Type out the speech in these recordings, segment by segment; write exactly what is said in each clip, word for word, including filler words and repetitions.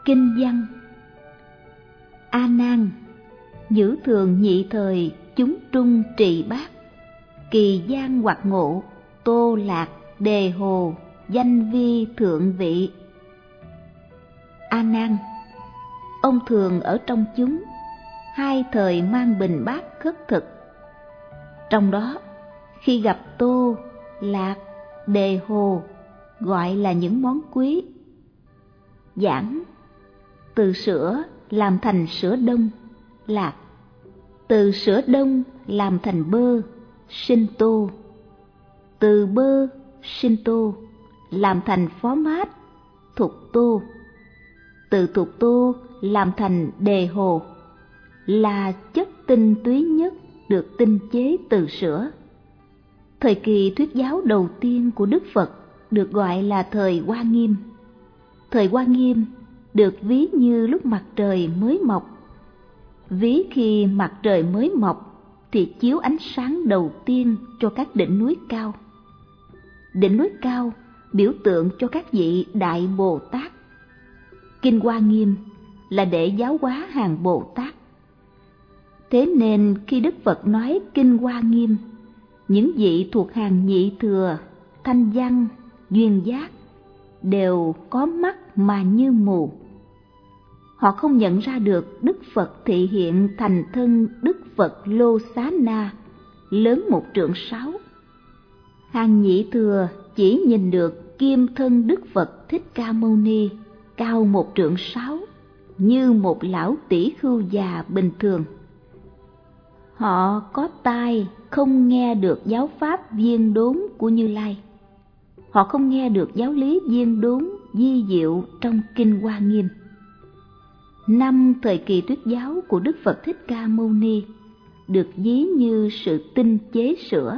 Kinh văn. A Nan, nhữ thường nhị thời, chúng trung trị bát, kỳ gian hoặc ngộ, tô lạc, đề hồ, danh vi thượng vị. A Nan, ông thường ở trong chúng, hai thời mang bình bát khất thực. Trong đó, khi gặp tô, lạc, đề hồ, gọi là những món quý. Giảng, từ sữa làm thành sữa đông, lạc, từ sữa đông làm thành bơ, sinh tô, từ bơ, sinh tô làm thành phó mát, thục tô, từ thục tô làm thành đề hồ, là chất tinh túy nhất được tinh chế từ sữa. Thời kỳ thuyết giáo đầu tiên của Đức Phật được gọi là thời Hoa Nghiêm. Thời Hoa Nghiêm được ví như lúc mặt trời mới mọc. Ví khi mặt trời mới mọc thì chiếu ánh sáng đầu tiên cho các đỉnh núi cao. Đỉnh núi cao biểu tượng cho các vị Đại Bồ Tát. Kinh Hoa Nghiêm là để giáo hóa hàng Bồ Tát. Thế nên khi Đức Phật nói Kinh Hoa Nghiêm, những vị thuộc hàng nhị thừa, thanh văn, duyên giác đều có mắt mà như mù. Họ không nhận ra được Đức Phật thị hiện thành thân Đức Phật Lô Xá Na, lớn một trượng sáu. Hàng nhị thừa chỉ nhìn được kim thân Đức Phật Thích Ca Mâu Ni, cao một trượng sáu, như một lão tỷ khưu già bình thường. Họ có tai không nghe được giáo pháp viên đốn của Như Lai. Họ không nghe được giáo lý viên đốn vi diệu trong Kinh Hoa Nghiêm. Năm thời kỳ thuyết giáo của Đức Phật Thích Ca Mâu Ni được ví như sự tinh chế sữa.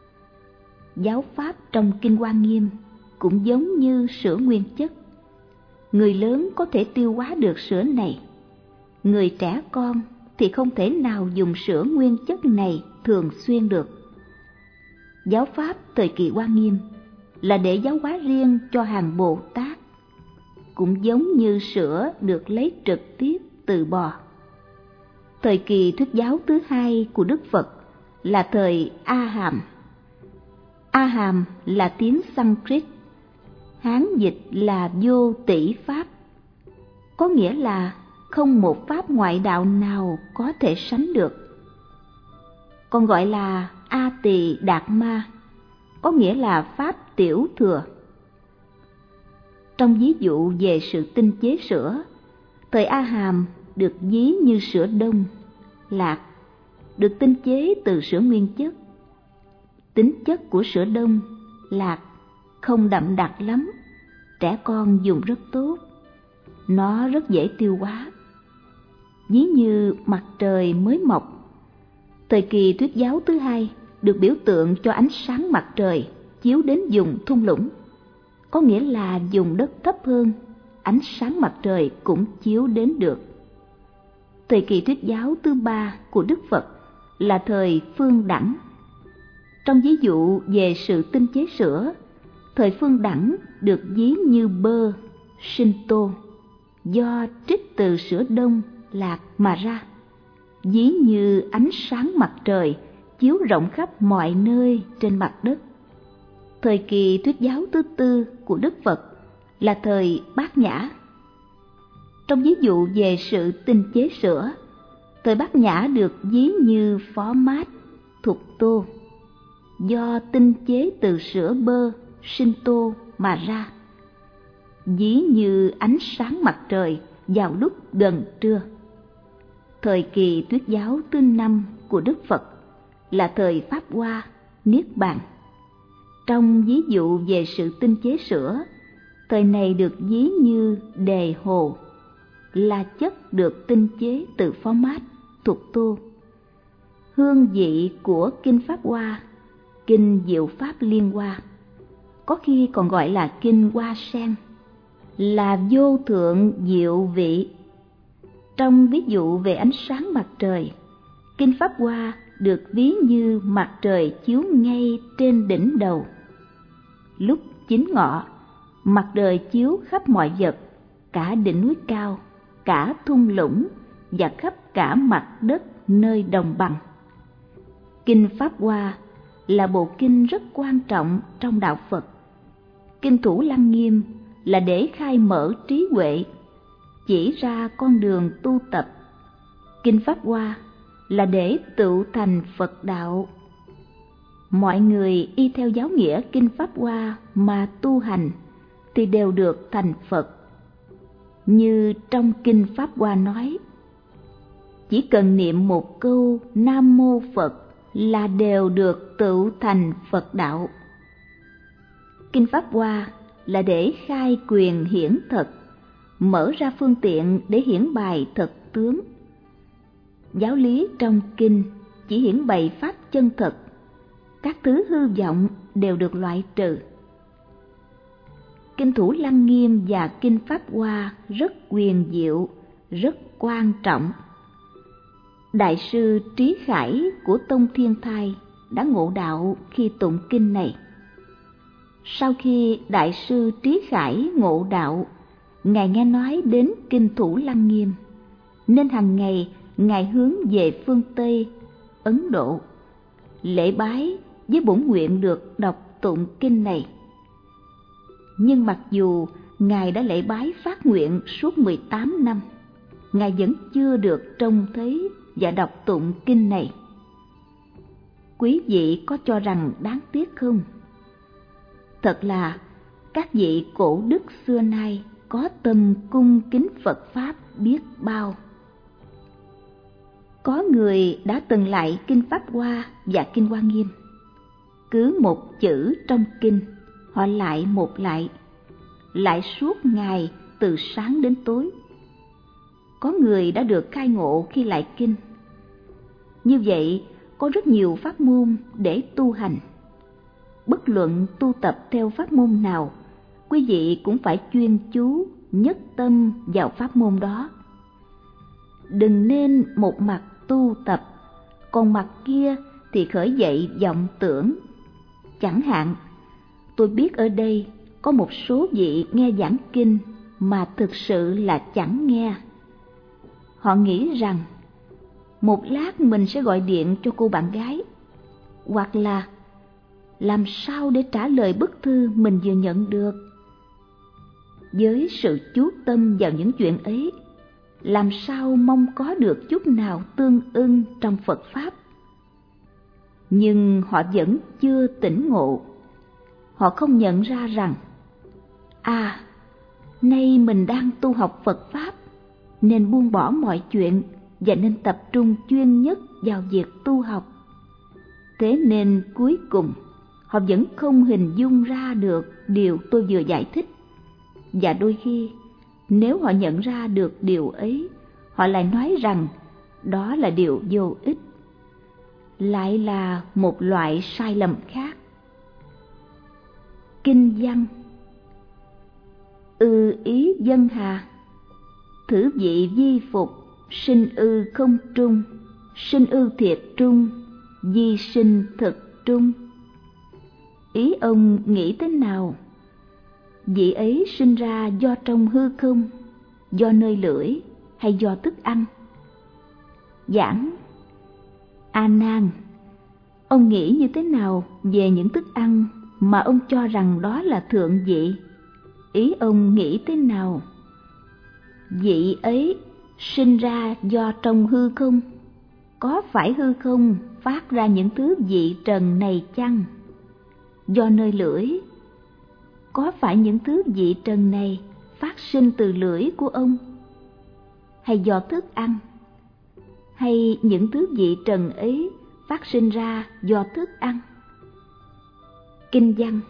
Giáo pháp trong Kinh Hoa Nghiêm cũng giống như sữa nguyên chất. Người lớn có thể tiêu hóa được sữa này. Người trẻ con thì không thể nào dùng sữa nguyên chất này thường xuyên được. Giáo pháp thời kỳ Hoa Nghiêm là để giáo hóa riêng cho hàng Bồ Tát, cũng giống như sữa được lấy trực tiếp từ bò. Thời kỳ thuyết giáo thứ hai của Đức Phật là thời A Hàm. A Hàm là tiếng Sanskrit, Hán dịch là vô tỷ pháp, có nghĩa là không một pháp ngoại đạo nào có thể sánh được. Còn gọi là A Tỳ Đạt Ma, có nghĩa là pháp tiểu thừa. Trong ví dụ về sự tinh chế sữa, thời A Hàm được ví như sữa đông, lạc, được tinh chế từ sữa nguyên chất. Tính chất của sữa đông, lạc không đậm đặc lắm, trẻ con dùng rất tốt, nó rất dễ tiêu hóa. Ví như mặt trời mới mọc, thời kỳ thuyết giáo thứ hai được biểu tượng cho ánh sáng mặt trời chiếu đến vùng thung lũng, có nghĩa là vùng đất thấp hơn, ánh sáng mặt trời cũng chiếu đến được. Thời kỳ thuyết giáo thứ ba của Đức Phật là thời Phương Đẳng. Trong ví dụ về sự tinh chế sữa, thời Phương Đẳng được ví như bơ, sinh tô, do trích từ sữa đông, lạc mà ra, ví như ánh sáng mặt trời chiếu rộng khắp mọi nơi trên mặt đất. Thời kỳ thuyết giáo thứ tư của Đức Phật là thời Bát Nhã. Trong ví dụ về sự tinh chế sữa, thời Bát Nhã được ví như phó mát, thục tô, do tinh chế từ sữa bơ, sinh tô mà ra, ví như ánh sáng mặt trời vào lúc gần trưa. Thời kỳ thuyết giáo thứ năm của Đức Phật là thời Pháp Hoa, Niết Bàn. Trong ví dụ về sự tinh chế sữa, thời này được ví như đề hồ, là chất được tinh chế từ phó mát, thục tô. Hương vị của Kinh Pháp Hoa, Kinh Diệu Pháp Liên Hoa, có khi còn gọi là Kinh Hoa Sen, là vô thượng diệu vị. Trong ví dụ về ánh sáng mặt trời, Kinh Pháp Hoa được ví như mặt trời chiếu ngay trên đỉnh đầu. Lúc chính ngọ, mặt trời chiếu khắp mọi vật, cả đỉnh núi cao, cả thung lũng và khắp cả mặt đất nơi đồng bằng. Kinh Pháp Hoa là bộ kinh rất quan trọng trong đạo Phật. Kinh Thủ Lăng Nghiêm là để khai mở trí huệ, chỉ ra con đường tu tập. Kinh Pháp Hoa là để tựu thành Phật đạo. Mọi người y theo giáo nghĩa Kinh Pháp Hoa mà tu hành thì đều được thành Phật. Như trong Kinh Pháp Hoa nói, chỉ cần niệm một câu Nam Mô Phật là đều được tựu thành Phật đạo. Kinh Pháp Hoa là để khai quyền hiển thật, mở ra phương tiện để hiển bày thật tướng. Giáo lý trong kinh chỉ hiển bày pháp chân thật, các thứ hư vọng đều được loại trừ. Kinh Thủ Lăng Nghiêm và Kinh Pháp Hoa rất huyền diệu, rất quan trọng. Đại sư Trí Khải của Tông Thiên Thai đã ngộ đạo khi tụng kinh này. Sau khi Đại sư Trí Khải ngộ đạo, Ngài nghe nói đến Kinh Thủ Lăng Nghiêm, nên hàng ngày Ngài hướng về phương Tây, Ấn Độ, lễ bái với bổn nguyện được đọc tụng kinh này. Nhưng mặc dù Ngài đã lễ bái phát nguyện suốt mười tám năm, Ngài vẫn chưa được trông thấy và đọc tụng kinh này. Quý vị có cho rằng đáng tiếc không? Thật là các vị cổ đức xưa nay có tâm cung kính Phật Pháp biết bao. Có người đã từng lại Kinh Pháp Hoa và Kinh Hoa Nghiêm. Cứ một chữ trong kinh, họ lại một lại, lại suốt ngày từ sáng đến tối. Có người đã được khai ngộ khi lại kinh. Như vậy, có rất nhiều pháp môn để tu hành. Bất luận tu tập theo pháp môn nào, quý vị cũng phải chuyên chú, nhất tâm vào pháp môn đó. Đừng nên một mặt tu tập, còn mặt kia thì khởi dậy vọng tưởng. Chẳng hạn, tôi biết ở đây có một số vị nghe giảng kinh mà thực sự là chẳng nghe. Họ nghĩ rằng một lát mình sẽ gọi điện cho cô bạn gái, hoặc là làm sao để trả lời bức thư mình vừa nhận được. Với sự chú tâm vào những chuyện ấy, làm sao mong có được chút nào tương ưng trong Phật Pháp. Nhưng họ vẫn chưa tỉnh ngộ. Họ không nhận ra rằng, à, nay mình đang tu học Phật Pháp, nên buông bỏ mọi chuyện và nên tập trung chuyên nhất vào việc tu học. Thế nên cuối cùng, họ vẫn không hình dung ra được điều tôi vừa giải thích. Và đôi khi, nếu họ nhận ra được điều ấy, họ lại nói rằng đó là điều vô ích. Lại là một loại sai lầm khác. Kinh văn: ư ý dân hà, thử vị vi phục, sinh ư không trung, sinh ư thiệt trung, di sinh thực trung. Ý ông nghĩ thế nào? Vị ấy sinh ra do trong hư không, do nơi lưỡi hay do thức ăn? Giảng: A Nan, ông nghĩ như thế nào về những thức ăn mà ông cho rằng đó là thượng vị? Ý ông nghĩ thế nào? Vị ấy sinh ra do trong hư không, có phải hư không phát ra những thứ vị trần này chăng? Do nơi lưỡi, có phải những thứ vị trần này phát sinh từ lưỡi của ông? Hay do thức ăn? Hay những thứ vị trần ấy phát sinh ra do thức ăn? Kinh văn: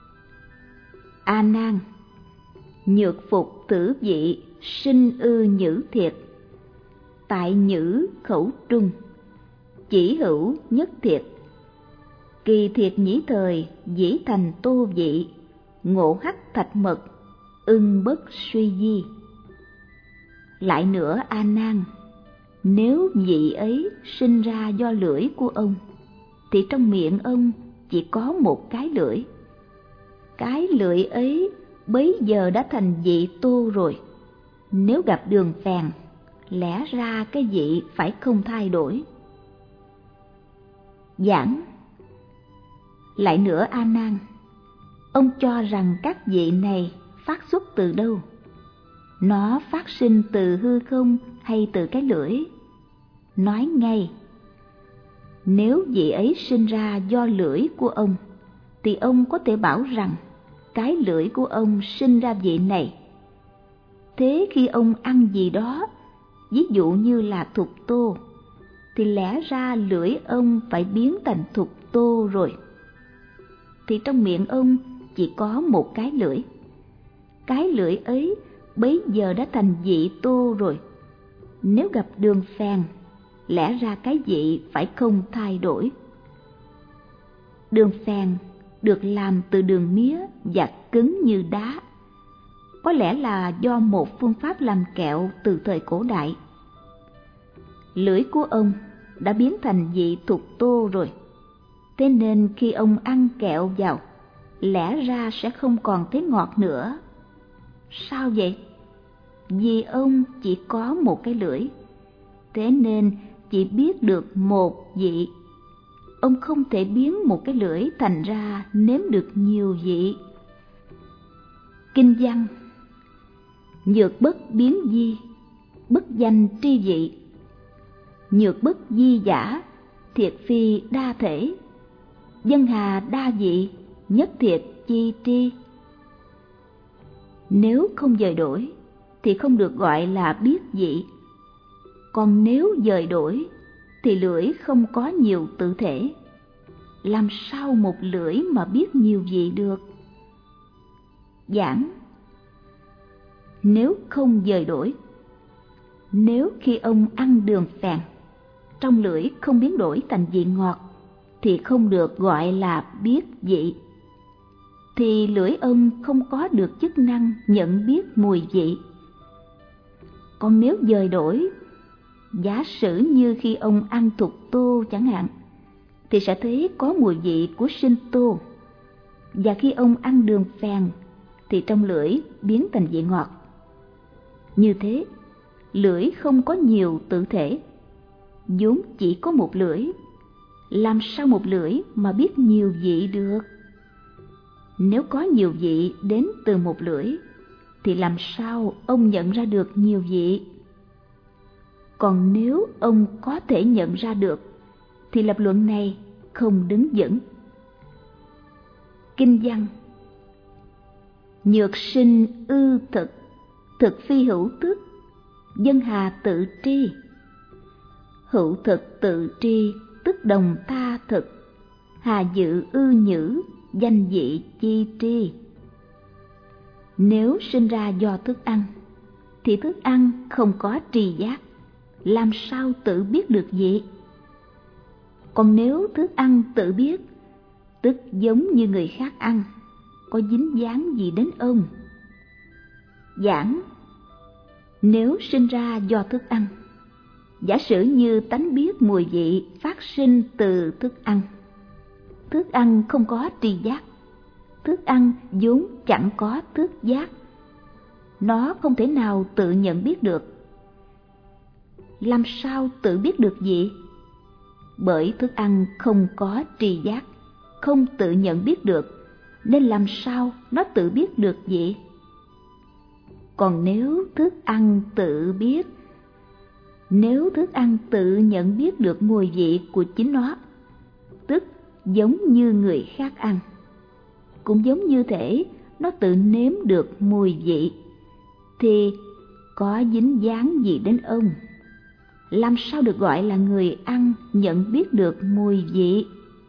A Nan, nhược phục thử vị, sinh ư nhữ thiệt, tại nhữ khẩu trung, chỉ hữu nhất thiệt. Kỳ thiệt nhĩ thời, dĩ thành tô vị, ngộ hắc thạch mật, ưng bất suy di. Lại nữa A Nan, nếu vị ấy sinh ra do lưỡi của ông, thì trong miệng ông chỉ có một cái lưỡi. Cái lưỡi ấy bấy giờ đã thành vị tô rồi. Nếu gặp đường phèn, lẽ ra cái vị phải không thay đổi. Giảng: lại nữa A Nan, ông cho rằng các vị này phát xuất từ đâu? Nó phát sinh từ hư không hay từ cái lưỡi? Nói ngay. Nếu vị ấy sinh ra do lưỡi của ông, thì ông có thể bảo rằng cái lưỡi của ông sinh ra vị này. Thế khi ông ăn gì đó, ví dụ như là thục tô, thì lẽ ra lưỡi ông phải biến thành thục tô rồi. Thì trong miệng ông chỉ có một cái lưỡi. Cái lưỡi ấy bấy giờ đã thành vị tô rồi. Nếu gặp đường phèn, lẽ ra cái vị phải không thay đổi. Đường phèn được làm từ đường mía và cứng như đá. Có lẽ là do một phương pháp làm kẹo từ thời cổ đại. Lưỡi của ông đã biến thành vị thục tô rồi. Thế nên khi ông ăn kẹo vào, lẽ ra sẽ không còn thấy ngọt nữa. Sao vậy? Vì ông chỉ có một cái lưỡi, thế nên chỉ biết được một vị. Ông không thể biến một cái lưỡi thành ra nếm được nhiều vị. Kinh văn: nhược bất biến di, bất danh tri vị. Nhược bất di giả, thiệt phi đa thể. Dân hà đa vị, nhất thiệt chi tri. Nếu không dời đổi thì không được gọi là biết vị. Còn nếu dời đổi thì lưỡi không có nhiều tự thể. Làm sao một lưỡi mà biết nhiều vị được? Giảng: nếu không dời đổi, nếu khi ông ăn đường phèn, trong lưỡi không biến đổi thành vị ngọt, thì không được gọi là biết vị. Thì lưỡi ông không có được chức năng nhận biết mùi vị. Còn nếu dời đổi, giả sử như khi ông ăn thục tô chẳng hạn, thì sẽ thấy có mùi vị của sinh tô. Và khi ông ăn đường phèn, thì trong lưỡi biến thành vị ngọt. Như thế, lưỡi không có nhiều tự thể, vốn chỉ có một lưỡi. Làm sao một lưỡi mà biết nhiều vị được? Nếu có nhiều vị đến từ một lưỡi, thì làm sao ông nhận ra được nhiều vị? Còn nếu ông có thể nhận ra được, thì lập luận này không đứng vững. Kinh văn: nhược sinh ư thực, thực phi hữu tức. Dân hà tự tri. Hữu thực tự tri, tức đồng tha thực. Hà dự ư nhữ, danh vị chi tri. Nếu sinh ra do thức ăn, thì thức ăn không có tri giác, làm sao tự biết được vị? Còn nếu thức ăn tự biết, tức giống như người khác ăn, có dính dáng gì đến ông? Giảng: nếu sinh ra do thức ăn, giả sử như tánh biết mùi vị phát sinh từ thức ăn. Thức ăn không có tri giác, thức ăn vốn chẳng có thức giác, nó không thể nào tự nhận biết được. Làm sao tự biết được vị? Bởi thức ăn không có tri giác, không tự nhận biết được, nên làm sao nó tự biết được vị? Còn nếu thức ăn tự biết, nếu thức ăn tự nhận biết được mùi vị của chính nó, tức giống như người khác ăn, cũng giống như thể nó tự nếm được mùi vị, thì có dính dáng gì đến ông? Làm sao được gọi là người ăn nhận biết được mùi vị?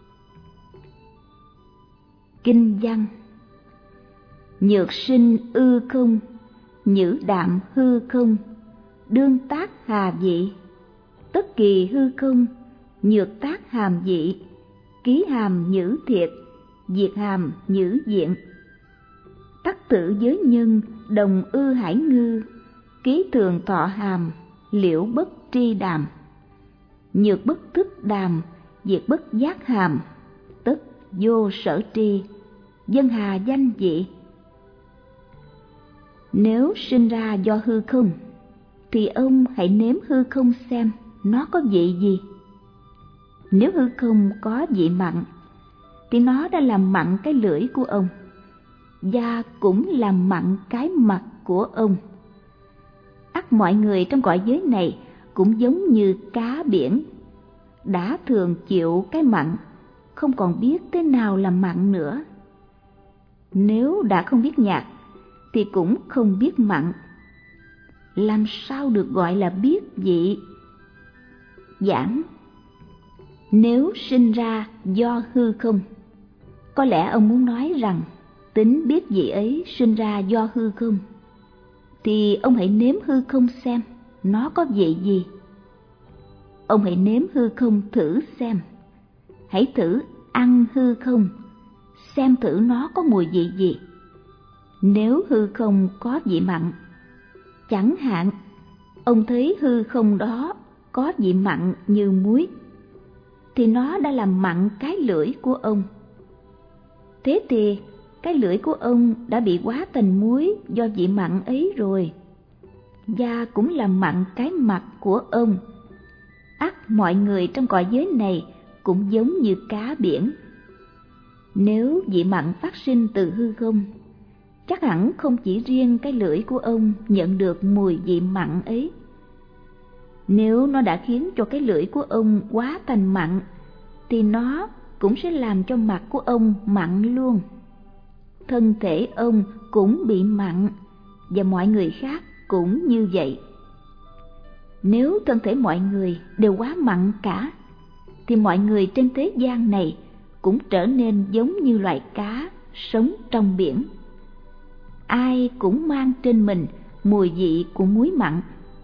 Kinh văn: nhược sinh ư không, nhữ đạm hư không. Đương tác hà vị, tất kỳ hư không. Nhược tác hàm vị, ký hàm nhữ thiệt. Diệt hàm nhữ diện. Tắc tử giới nhân, đồng ư hải ngư. Ký thường thọ hàm, liễu bất tri đàm. Nhược bất thức đàm, diệt bất giác hàm. Tất vô sở tri, dân hà danh vị. Nếu sinh ra do hư không, thì ông hãy nếm hư không xem nó có vị gì. Nếu hư không có vị mặn, thì nó đã làm mặn cái lưỡi của ông, và cũng làm mặn cái mặt của ông. Ắt mọi người trong cõi giới này cũng giống như cá biển, đã thường chịu cái mặn, không còn biết thế nào là mặn nữa. Nếu đã không biết nhạt, thì cũng không biết mặn. Làm sao được gọi là biết vị? Giảng: nếu sinh ra do hư không, có lẽ ông muốn nói rằng tính biết vị ấy sinh ra do hư không, thì ông hãy nếm hư không xem nó có vị gì. Ông hãy nếm hư không thử xem. Hãy thử ăn hư không, xem thử nó có mùi vị gì. Nếu hư không có vị mặn, chẳng hạn ông thấy hư không đó có vị mặn như muối, thì nó đã làm mặn cái lưỡi của ông. Thế thì cái lưỡi của ông đã bị hóa thành muối do vị mặn ấy rồi, và cũng làm mặn cái mặt của ông. Ắt mọi người trong cõi giới này cũng giống như cá biển. Nếu vị mặn phát sinh từ hư không, chắc hẳn không chỉ riêng cái lưỡi của ông nhận được mùi vị mặn ấy. Nếu nó đã khiến cho cái lưỡi của ông hóa thành mặn, thì nó cũng sẽ làm cho mặt của ông mặn luôn. Thân thể ông cũng bị mặn, và mọi người khác cũng như vậy. Nếu thân thể mọi người đều quá mặn cả, thì mọi người trên thế gian này cũng trở nên giống như loài cá sống trong biển. Ai cũng mang trên mình mùi vị của muối mặn.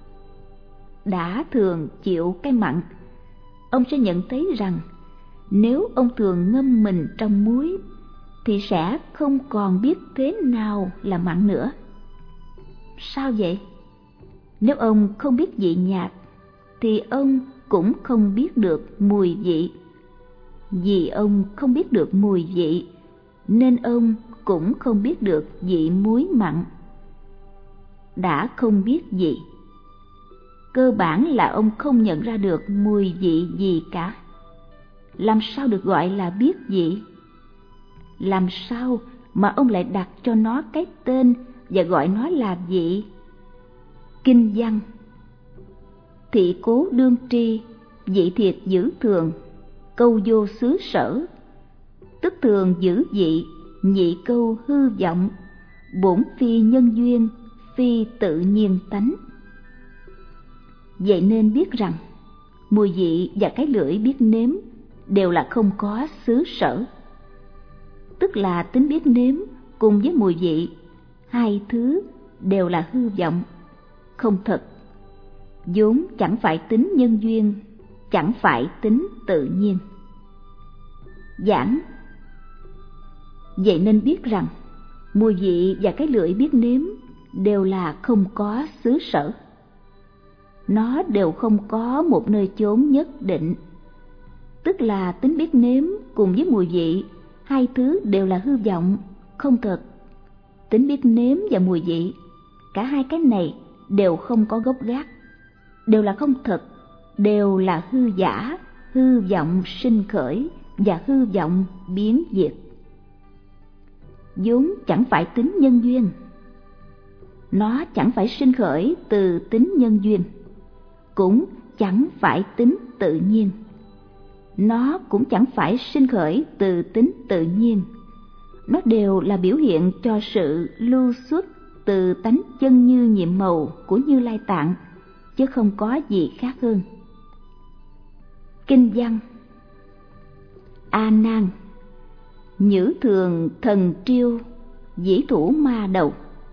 Đã thường chịu cái mặn, ông sẽ nhận thấy rằng nếu ông thường ngâm mình trong muối, thì sẽ không còn biết thế nào là mặn nữa. Sao vậy? Nếu ông không biết vị nhạt, thì ông cũng không biết được mùi vị. Vì ông không biết được mùi vị, nên ông cũng không biết được vị muối mặn. Đã không biết vị, cơ bản là ông không nhận ra được mùi vị gì cả. Làm sao được gọi là biết vị? Làm sao mà ông lại đặt cho nó cái tên và gọi nó là vị? Kinh văn: thị cố đương tri, vị thiệt giữ thường, câu vô xứ sở. Tức thường giữ vị, nhị câu hư vọng, bổn phi nhân duyên, phi tự nhiên tánh. Vậy nên biết rằng mùi vị và cái lưỡi biết nếm đều là không có xứ sở. Tức là tính biết nếm cùng với mùi vị, hai thứ đều là hư vọng, không thật, vốn chẳng phải tính nhân duyên, chẳng phải tính tự nhiên. Giảng: vậy nên biết rằng mùi vị và cái lưỡi biết nếm đều là không có xứ sở. Nó đều không có một nơi chốn nhất định. Tức là tính biết nếm cùng với mùi vị, hai thứ đều là hư vọng, không thật. Tính biết nếm và mùi vị, cả hai cái này đều không có gốc gác, đều là không thật, đều là hư giả, hư vọng sinh khởi và hư vọng biến diệt. Vốn chẳng phải tính nhân duyên. Nó chẳng phải sinh khởi từ tính nhân duyên, cũng chẳng phải tính tự nhiên. Nó cũng chẳng phải sinh khởi từ tính tự nhiên. Nó đều là biểu hiện cho sự lưu xuất từ tánh chân như nhiệm màu của Như Lai Tạng, chứ không có gì khác hơn. Kinh văn: A Nan, nhữ thường thần triêu, dĩ thủ ma đầu.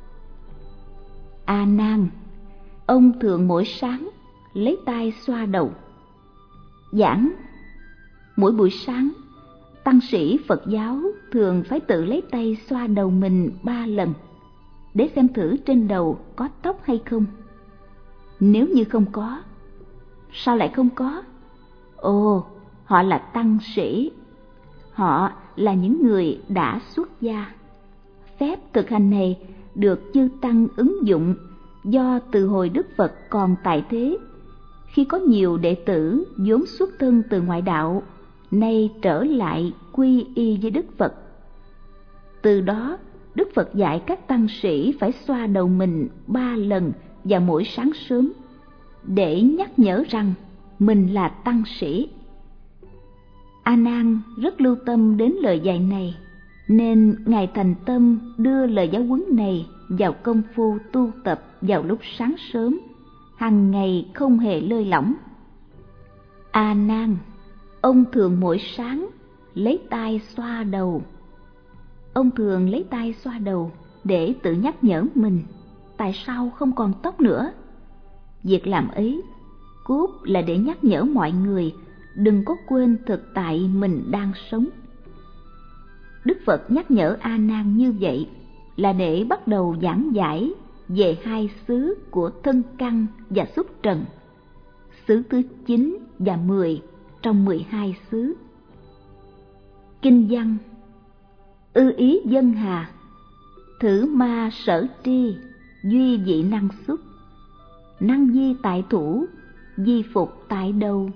A Nan, ông thường mỗi sáng lấy tay xoa đầu. Giảng: mỗi buổi sáng, tăng sĩ Phật giáo thường phải tự lấy tay xoa đầu mình ba lần, để xem thử trên đầu có tóc hay không. Nếu như không có, sao lại không có? Ồ, họ là tăng sĩ, họ là những người đã xuất gia. Phép thực hành này được chư tăng ứng dụng do từ hồi Đức Phật còn tại thế, khi có nhiều đệ tử vốn xuất thân từ ngoại đạo, nay trở lại quy y với Đức Phật. Từ đó, Đức Phật dạy các tăng sĩ phải xoa đầu mình ba lần vào mỗi sáng sớm, để nhắc nhở rằng mình là tăng sĩ. A Nan rất lưu tâm đến lời dạy này, nên Ngài thành tâm đưa lời giáo huấn này vào công phu tu tập vào lúc sáng sớm, hằng ngày không hề lơi lỏng. A Nan, ông thường mỗi sáng lấy tay xoa đầu. Ông thường lấy tay xoa đầu để tự nhắc nhở mình tại sao không còn tóc nữa. Việc làm ấy cốt là để nhắc nhở mọi người đừng có quên thực tại mình đang sống. Đức Phật nhắc nhở A Nan như vậy là để bắt đầu giảng giải về hai xứ của thân căn và xuất trần, xứ thứ chín và mười trong mười hai xứ. Kinh văn: ư ý dân hà, thử ma sở tri, duy dị năng xuất, năng di tại thủ, di phục tại đầu.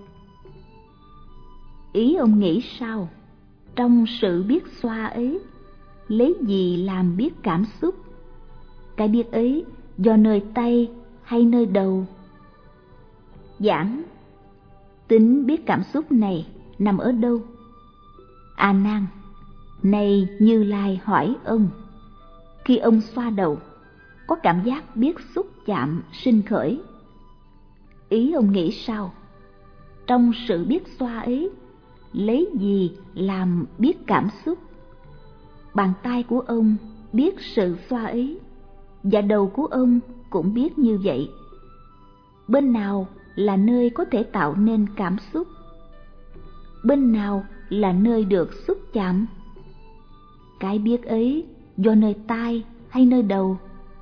Ý ông nghĩ sao? Trong sự biết xoa ấy, lấy gì làm biết cảm xúc? Cái biết ấy do nơi tay hay nơi đầu? Giảng: tính biết cảm xúc này nằm ở đâu? A Nan, này Như Lai hỏi ông, khi ông xoa đầu, có cảm giác biết xúc chạm sinh khởi. Ý ông nghĩ sao? Trong sự biết xoa ấy, lấy gì làm biết cảm xúc? Bàn tay của ông biết sự xoa ấy, và đầu của ông cũng biết như vậy. Bên nào là nơi có thể tạo nên cảm xúc? Bên nào là nơi được xúc chạm? Cái biết ấy do nơi tai hay nơi đầu?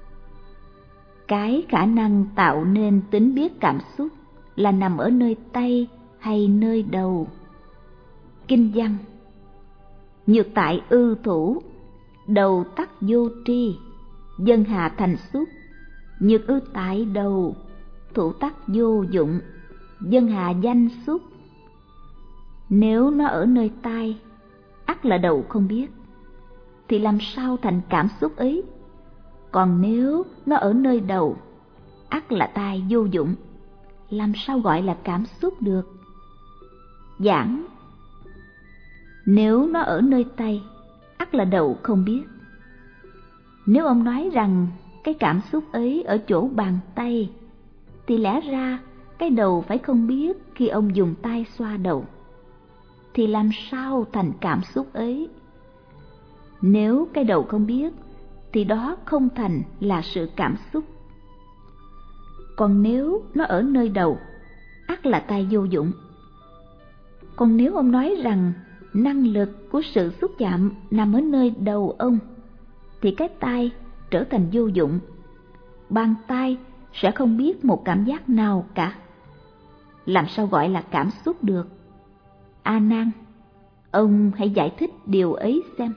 Cái khả năng tạo nên tính biết cảm xúc là nằm ở nơi tay hay nơi đầu? Kinh văn: nhược tại ư thủ, đầu tắc vô tri, dân hà thành xuất, nhược ư tại đầu, thủ tắc vô dụng, dân hà danh xuất. Nếu nó ở nơi tai, ắt là đầu không biết, thì làm sao thành cảm xúc ấy? Còn nếu nó ở nơi đầu, ắt là tai vô dụng, làm sao gọi là cảm xúc được? Giảng: nếu nó ở nơi tay, ắt là đầu không biết. Nếu ông nói rằng cái cảm xúc ấy ở chỗ bàn tay, thì lẽ ra cái đầu phải không biết khi ông dùng tay xoa đầu, thì làm sao thành cảm xúc ấy? Nếu cái đầu không biết, thì đó không thành là sự cảm xúc. Còn nếu nó ở nơi đầu, ắt là tai vô dụng. Còn nếu ông nói rằng năng lực của sự xúc chạm nằm ở nơi đầu ông, thì cái tai trở thành vô dụng. Bàn tay sẽ không biết một cảm giác nào cả. Làm sao gọi là cảm xúc được? A Nan, ông hãy giải thích điều ấy xem.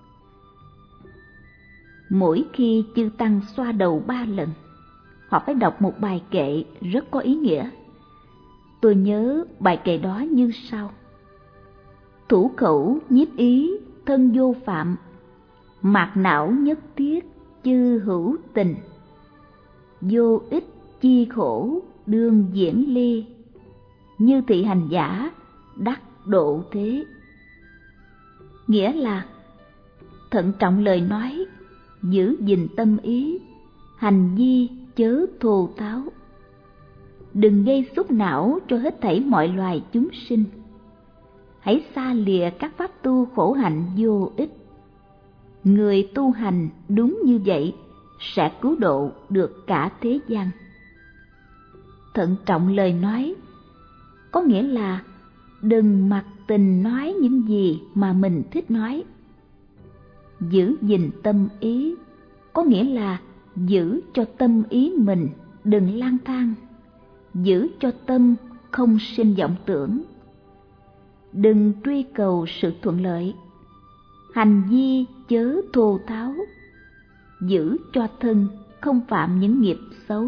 Mỗi khi chư tăng xoa đầu ba lần, họ phải đọc một bài kệ rất có ý nghĩa. Tôi nhớ bài kệ đó như sau: thủ khẩu nhiếp ý thân vô phạm, mạc não nhất thiết chư hữu tình, vô ích chi khổ đương diễn ly, như thị hành giả đắc độ thế. Nghĩa là thận trọng lời nói, giữ gìn tâm ý, hành vi chớ thô tháo. Đừng gây xúc não cho hết thảy mọi loài chúng sinh. Hãy xa lìa các pháp tu khổ hạnh vô ích. Người tu hành đúng như vậy sẽ cứu độ được cả thế gian. Thận trọng lời nói có nghĩa là đừng mặc tình nói những gì mà mình thích nói. Giữ gìn tâm ý có nghĩa là giữ cho tâm ý mình đừng lang thang, giữ cho tâm không sinh vọng tưởng. Đừng truy cầu sự thuận lợi, hành vi chớ thô tháo. giữ cho thân không phạm những nghiệp xấu.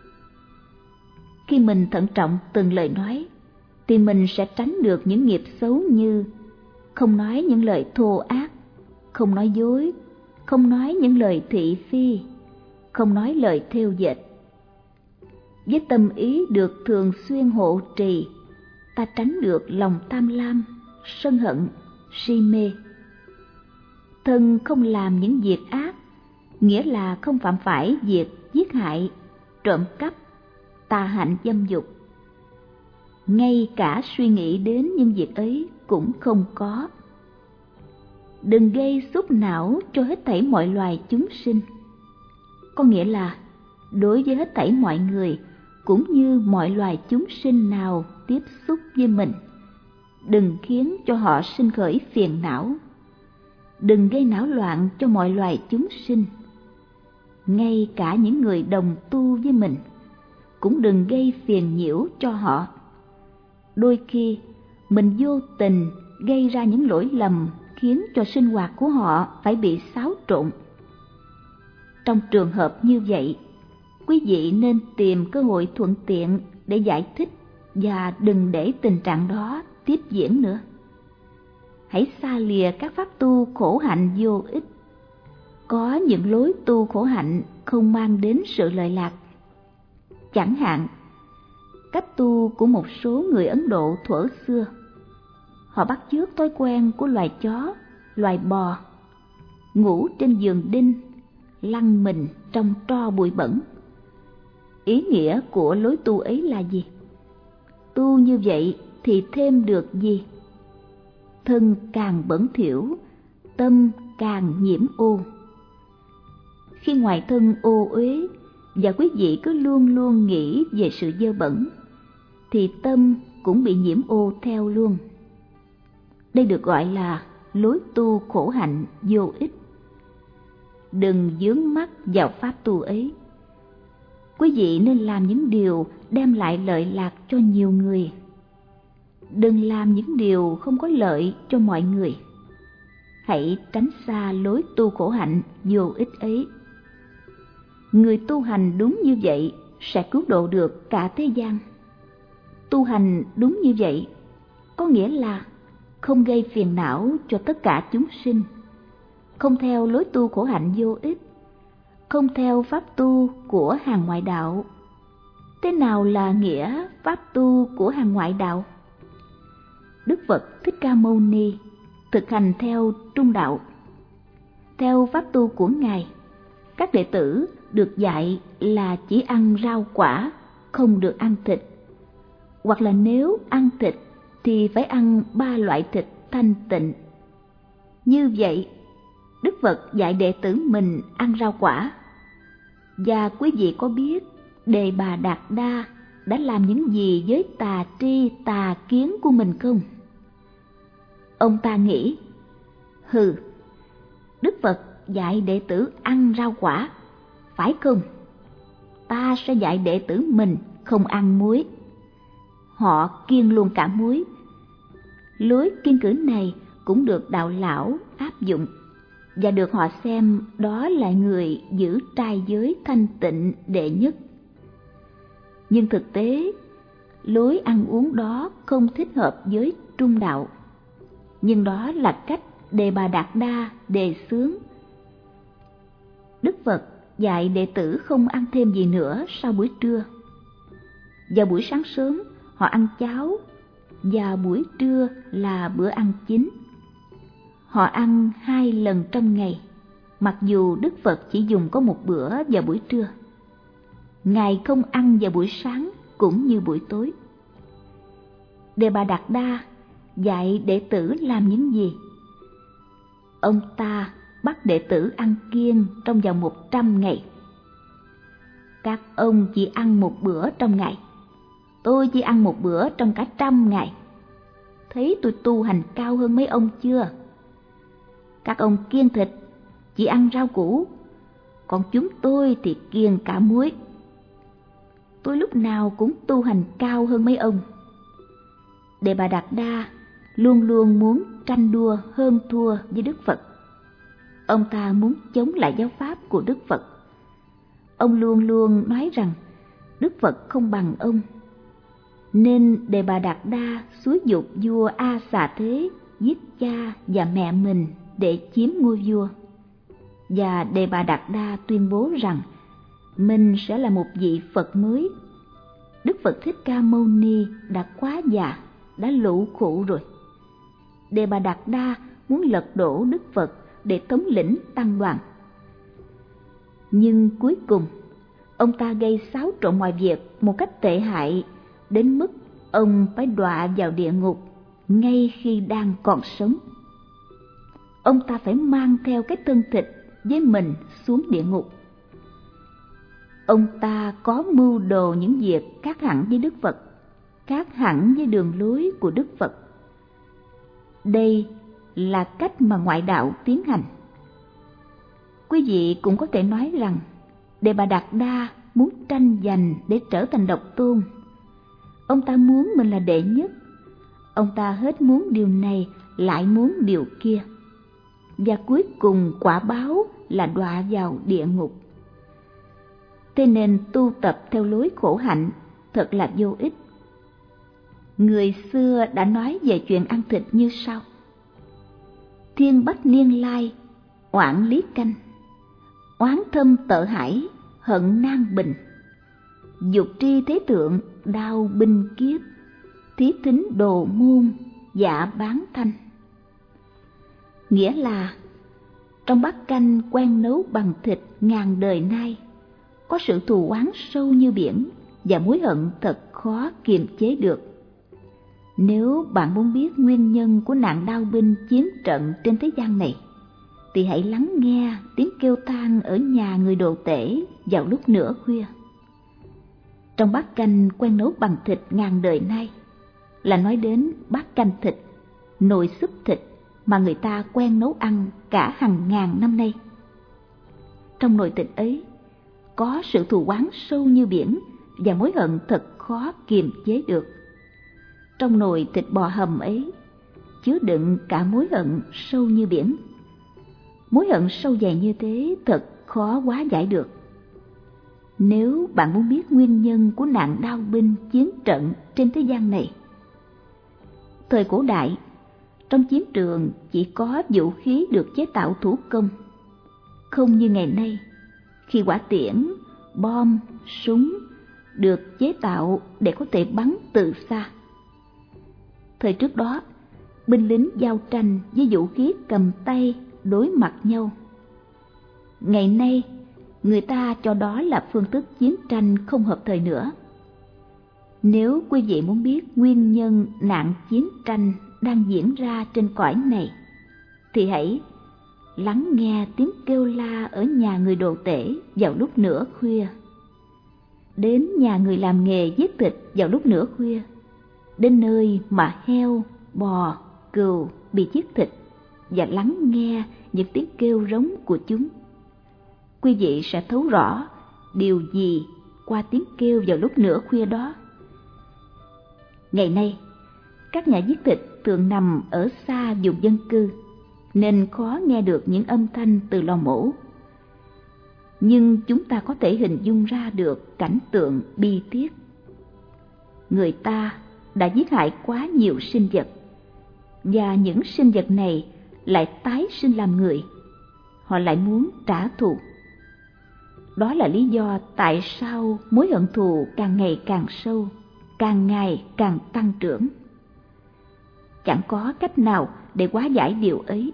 Khi mình thận trọng từng lời nói, thì mình sẽ tránh được những nghiệp xấu như không nói những lời thô ác, không nói dối, không nói những lời thị phi, không nói lời thêu dệt. Với tâm ý được thường xuyên hộ trì, ta tránh được lòng tham lam, sân hận, si mê. Thân không làm những việc ác, nghĩa là không phạm phải việc giết hại, trộm cắp, tà hạnh dâm dục. Ngay cả suy nghĩ đến những việc ấy cũng không có. Đừng gây xúc não cho hết thảy mọi loài chúng sinh. Có nghĩa là đối với hết thảy mọi người, cũng như mọi loài chúng sinh nào tiếp xúc với mình, đừng khiến cho họ sinh khởi phiền não. Đừng gây náo loạn cho mọi loài chúng sinh. Ngay cả những người đồng tu với mình, cũng đừng gây phiền nhiễu cho họ. Đôi khi mình vô tình gây ra những lỗi lầm khiến cho sinh hoạt của họ phải bị xáo trộn. Trong trường hợp như vậy, quý vị nên tìm cơ hội thuận tiện để giải thích và đừng để tình trạng đó tiếp diễn nữa. Hãy xa lìa các pháp tu khổ hạnh vô ích. Có những lối tu khổ hạnh không mang đến sự lợi lạc. Chẳng hạn, cách tu của một số người Ấn Độ thuở xưa. Họ bắt chước thói quen của loài chó, loài bò, ngủ trên giường đinh, lăn mình trong tro bụi bẩn. Ý nghĩa của lối tu ấy là gì? Tu như vậy thì thêm được gì? Thân càng bẩn thỉu, tâm càng nhiễm ô. Khi ngoài thân ô uế và quý vị cứ luôn luôn nghĩ về sự dơ bẩn, thì tâm cũng bị nhiễm ô theo luôn. Đây được gọi là lối tu khổ hạnh vô ích. Đừng dướng mắt vào pháp tu ấy. Quý vị nên làm những điều đem lại lợi lạc cho nhiều người. Đừng làm những điều không có lợi cho mọi người. Hãy tránh xa lối tu khổ hạnh vô ích ấy. Người tu hành đúng như vậy sẽ cứu độ được cả thế gian. Tu hành đúng như vậy có nghĩa là không gây phiền não cho tất cả chúng sinh, không theo lối tu khổ hạnh vô ích, không theo pháp tu của hàng ngoại đạo. Thế nào là nghĩa pháp tu của hàng ngoại đạo? Đức Phật Thích Ca Mâu Ni thực hành theo trung đạo. Theo pháp tu của Ngài, các đệ tử được dạy là chỉ ăn rau quả, không được ăn thịt. Hoặc là nếu ăn thịt thì phải ăn ba loại thịt thanh tịnh. Như vậy, Đức Phật dạy đệ tử mình ăn rau quả. Và quý vị có biết Đề Bà Đạt Đa đã làm những gì với tà tri tà kiến của mình không? Ông ta nghĩ, hừ, Đức Phật dạy đệ tử ăn rau quả, phải không? Ta sẽ dạy đệ tử mình không ăn muối. Họ kiêng luôn cả muối. Lối kiêng cữ này cũng được đạo lão áp dụng, và được họ xem đó là người giữ trai giới thanh tịnh đệ nhất. Nhưng thực tế, lối ăn uống đó không thích hợp với trung đạo. Nhưng đó là cách Đề Bà Đạt Đa đề xướng. Đức Phật dạy đệ tử không ăn thêm gì nữa sau buổi trưa. Vào buổi sáng sớm họ ăn cháo, và buổi trưa là bữa ăn chính. Họ ăn hai lần trong ngày, mặc dù Đức Phật chỉ dùng có một bữa vào buổi trưa. Ngài không ăn vào buổi sáng cũng như buổi tối. Đề Bà Đạt Đa dạy đệ tử làm những gì? Ông ta bắt đệ tử ăn kiêng trong vòng một trăm ngày. Các ông chỉ ăn một bữa trong ngày, tôi chỉ ăn một bữa trong cả trăm ngày. Thấy tôi tu hành cao hơn mấy ông chưa? Các ông kiêng thịt, chỉ ăn rau củ, còn chúng tôi thì kiêng cả muối. Tôi lúc nào cũng tu hành cao hơn mấy ông. Đề Bà Đạt Đa luôn luôn muốn tranh đua hơn thua với Đức Phật. ông ta muốn chống lại giáo pháp của Đức Phật. Ông luôn luôn nói rằng Đức Phật không bằng ông, nên Đề Bà Đạt Đa xúi giục vua A Xà Thế giết cha và mẹ mình để chiếm ngôi vua. Và Đề Bà Đạt Đa tuyên bố rằng mình sẽ là một vị Phật mới. Đức Phật Thích Ca Mâu Ni đã quá già, đã lụ khụ rồi. Đề Bà Đạt Đa muốn lật đổ Đức Phật để thống lĩnh tăng đoàn. Nhưng cuối cùng, ông ta gây xáo trộn mọi việc một cách tệ hại, đến mức ông phải đọa vào địa ngục ngay khi đang còn sống. Ông ta phải mang theo cái thân thịt với mình xuống địa ngục. Ông ta có mưu đồ những việc khác hẳn với Đức Phật, khác hẳn với đường lối của Đức Phật. Đây là cách mà ngoại đạo tiến hành. Quý vị cũng có thể nói rằng Đề Bà Đạt Đa muốn tranh giành để trở thành độc tôn. Ông ta muốn mình là đệ nhất. Ông ta hết muốn điều này lại muốn điều kia. Và cuối cùng quả báo là đọa vào địa ngục. Thế nên tu tập theo lối khổ hạnh thật là vô ích. Người xưa đã nói về chuyện ăn thịt như sau: Thiên bách niên lai, oản lý canh, oán thâm tợ hải, hận nan bình. Dục tri thế tượng, đao binh kiếp, thí thính đồ môn, dạ bán thanh. Nghĩa là trong bát canh quen nấu bằng thịt ngàn đời nay, có sự thù oán sâu như biển và mối hận thật khó kiềm chế được. Nếu bạn muốn biết nguyên nhân của nạn đao binh chiến trận trên thế gian này, thì hãy lắng nghe tiếng kêu than ở nhà người đồ tể vào lúc nửa khuya. Trong bát canh quen nấu bằng thịt ngàn đời nay là nói đến bát canh thịt, nồi súp thịt mà người ta quen nấu ăn cả hàng ngàn năm nay. Trong nồi thịt ấy có sự thù oán sâu như biển và mối hận thật khó kiềm chế được. Trong nồi thịt bò hầm ấy chứa đựng cả mối hận sâu như biển. Mối hận sâu dày như thế thật khó hóa giải được. Nếu bạn muốn biết nguyên nhân của nạn đao binh chiến trận trên thế gian này, thời cổ đại, trong chiến trường chỉ có vũ khí được chế tạo thủ công, không như ngày nay khi hỏa tiễn, bom, súng được chế tạo để có thể bắn từ xa. Thời trước đó, binh lính giao tranh với vũ khí cầm tay đối mặt nhau. Ngày nay, người ta cho đó là phương thức chiến tranh không hợp thời nữa. Nếu quý vị muốn biết nguyên nhân nạn chiến tranh đang diễn ra trên cõi này, thì hãy lắng nghe tiếng kêu la ở nhà người đồ tể vào lúc nửa khuya, đến nhà người làm nghề giết thịt vào lúc nửa khuya, đến nơi mà heo, bò, cừu bị giết thịt, và lắng nghe những tiếng kêu rống của chúng. Quý vị sẽ thấu rõ điều gì qua tiếng kêu vào lúc nửa khuya đó. Ngày nay, các nhà giết thịt thường nằm ở xa vùng dân cư, nên khó nghe được những âm thanh từ lò mổ. Nhưng chúng ta có thể hình dung ra được cảnh tượng bi thiết. Người ta đã giết hại quá nhiều sinh vật, và những sinh vật này lại tái sinh làm người. Họ lại muốn trả thù. Đó là lý do tại sao mối hận thù càng ngày càng sâu, càng ngày càng tăng trưởng. Chẳng có cách nào để hóa giải điều ấy.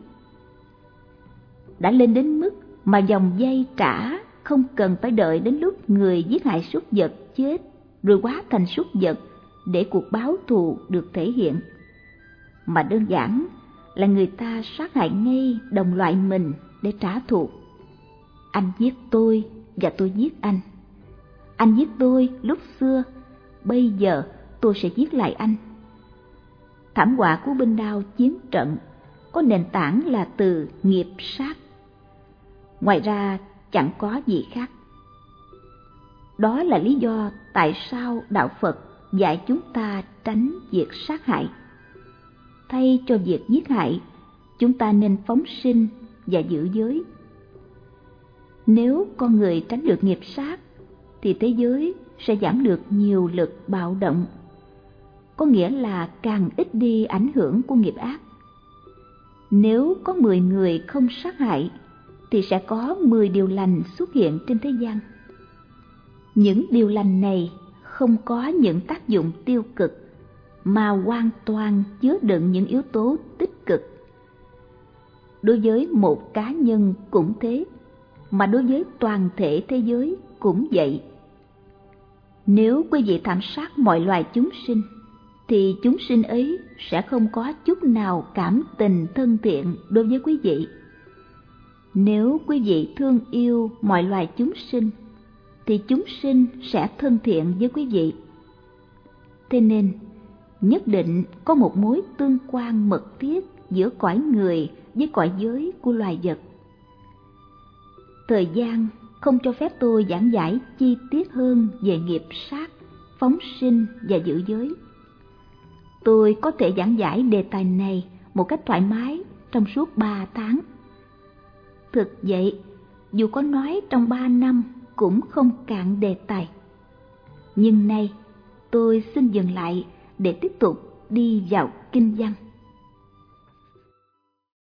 Đã lên đến mức mà dòng dây trả không cần phải đợi đến lúc người giết hại súc vật chết rồi hóa thành súc vật để cuộc báo thù được thể hiện, mà đơn giản là người ta sát hại ngay đồng loại mình để trả thù. Anh giết tôi và tôi giết anh. Anh giết tôi lúc xưa, bây giờ tôi sẽ giết lại anh. Thảm họa của binh đao chiến trận có nền tảng là từ nghiệp sát. Ngoài ra chẳng có gì khác. Đó là lý do tại sao Đạo Phật dạy chúng ta tránh việc sát hại. Thay cho việc giết hại, chúng ta nên phóng sinh và giữ giới. Nếu con người tránh được nghiệp sát, thì thế giới sẽ giảm được nhiều lực bạo động, có nghĩa là càng ít đi ảnh hưởng của nghiệp ác. Nếu có mười người không sát hại, thì sẽ có mười điều lành xuất hiện trên thế gian. Những điều lành này không có những tác dụng tiêu cực, mà hoàn toàn chứa đựng những yếu tố tích cực. Đối với một cá nhân cũng thế, mà đối với toàn thể thế giới cũng vậy. Nếu quý vị thảm sát mọi loài chúng sinh, thì chúng sinh ấy sẽ không có chút nào cảm tình thân thiện đối với quý vị. Nếu quý vị thương yêu mọi loài chúng sinh, thì chúng sinh sẽ thân thiện với quý vị. Thế nên, nhất định có một mối tương quan mật thiết giữa cõi người với cõi giới của loài vật. Thời gian không cho phép tôi giảng giải chi tiết hơn về nghiệp sát, phóng sinh và giữ giới. Tôi có thể giảng giải đề tài này một cách thoải mái trong suốt ba tháng. Thực vậy, dù có nói trong ba năm cũng không cạn đề tài. Nhưng nay, tôi xin dừng lại để tiếp tục đi vào kinh văn.